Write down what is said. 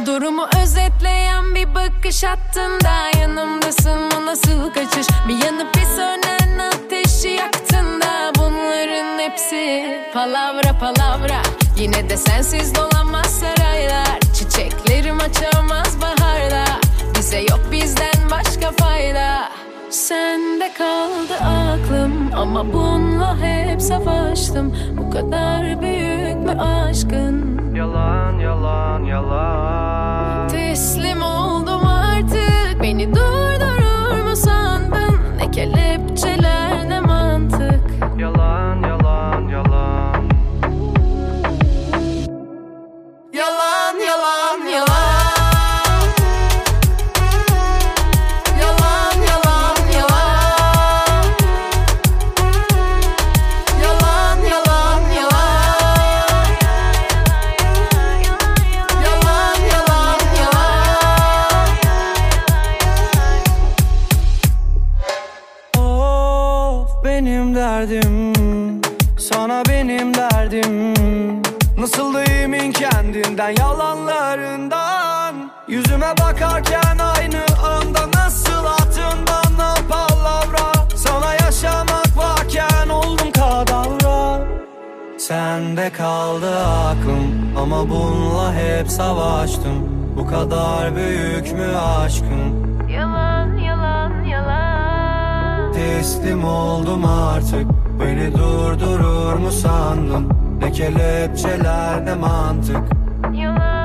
Durumu özetleyen bir bakış attın da yanımdasın, bu nasıl kaçış? Bir yanıp bir sönen ateşi yaktın da bunların hepsi palavra palavra. Yine de sensiz dolanmaz saraylar, çiçeklerim açamaz baharda. Bize yok bizden başka fayda. Sende kaldı aklım ama bununla hep savaştım. Bu kadar büyük mü aşkın? Yalan yalan yalan. Teslim oldum artık, beni durdurur mu sandın? Ne kelepçeler ne mantık. Yalan yalan yalan. Yalan yalan yalan. Benim derdim, sana benim derdim. Nasıl da emin kendinden, yalanlarından. Yüzüme bakarken aynı anda nasıl attın bana palavra. Sana yaşamak varken oldum kadavra. Sende kaldı aklım ama bununla hep savaştım. Bu kadar büyük mü aşkın? Yalan yalan yalan. Teslim oldum artık, beni durdurur mu sandın? Ne kelepçeler ne mantık. Yalan.